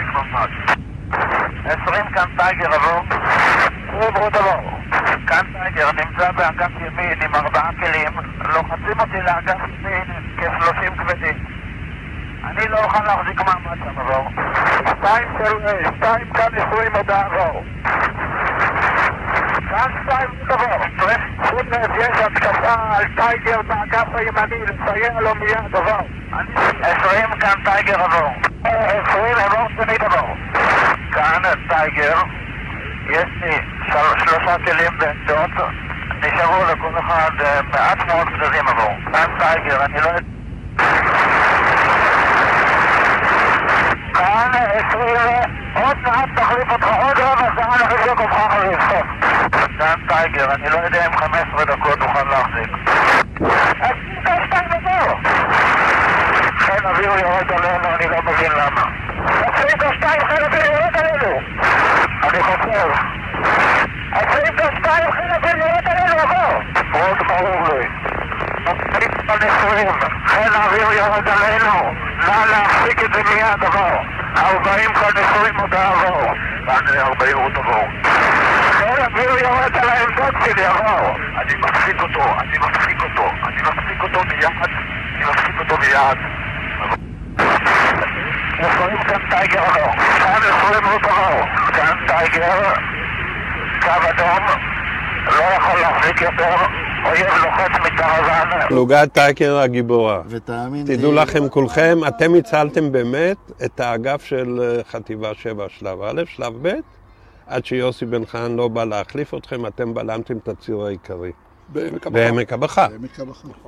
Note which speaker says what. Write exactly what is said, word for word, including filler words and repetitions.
Speaker 1: עשרים כאן טייגר עבור. עברו דבר. כאן טייגר נמצא באגף ימין עם ארבעה כלים. לוחצים אותי לאגף ימין כשלושים כבדים. אני לא אוכל להחזיק מעמד שם עבור. שתיים של... שתיים כאן עשרים הודעה עבור. כאן שתיים עבור. שים לב, יש התקפה על טייגר באגף הימני, לסייע לו מיד עבור. עשרים כאן טייגר עבור. עשרים עבור שנית עבור. כאן טייגר, יש לי של... שלושה כלים בעמדות, נשארו לכל אחד מעט מאוד כדדים עבור. כאן טייגר, אני לא יודע... כאן עשרים, עוד מעט תחליף אותך עוד רבע שעה לחזוק אותך חריף. כאן טייגר, אני לא יודע אם חמש עשרה דקות אוכל להחזיק. אז שתיים עבור. חיל אוויר יורד עלינו, אני לא מבין למה. עשרים ושתיים חיל אוויר יורד עלינו. אני חושב. עשרים ושתיים חיל אוויר יורד עלינו, עבור. מאוד ברור לי. חיל האוויר יורד עלינו. נא להפסיק את זה מיד, עבור. ארבעים כאן עשרים הודעה עבור. כאן ארבעים עוד עבור. חיל האוויר יורד על העמדות שלי, עבור. אני מפסיק אותו, אני מפסיק אותו. אני מפסיק אותו מיד. אני מפסיק אותו מיד. עשרים כאן טייגר עבור. כאן עשרים עוד עבור. כאן טייגר. קו אדום. לא יכול להחזיק יותר. אויב לוחץ מקרוון.
Speaker 2: פלוגת טייגר הגיבורה.
Speaker 3: ותאמין
Speaker 2: תדעו לכם כולכם, אתם הצלתם באמת את האגף של חטיבה שבע שלב א', שלב ב', עד שיוסי בן חן לא בא להחליף אתכם, אתם בלמתם את הציר העיקרי.
Speaker 3: בעמק הבכר.
Speaker 2: בעמק הבכר.
Speaker 3: בעמק הבכר.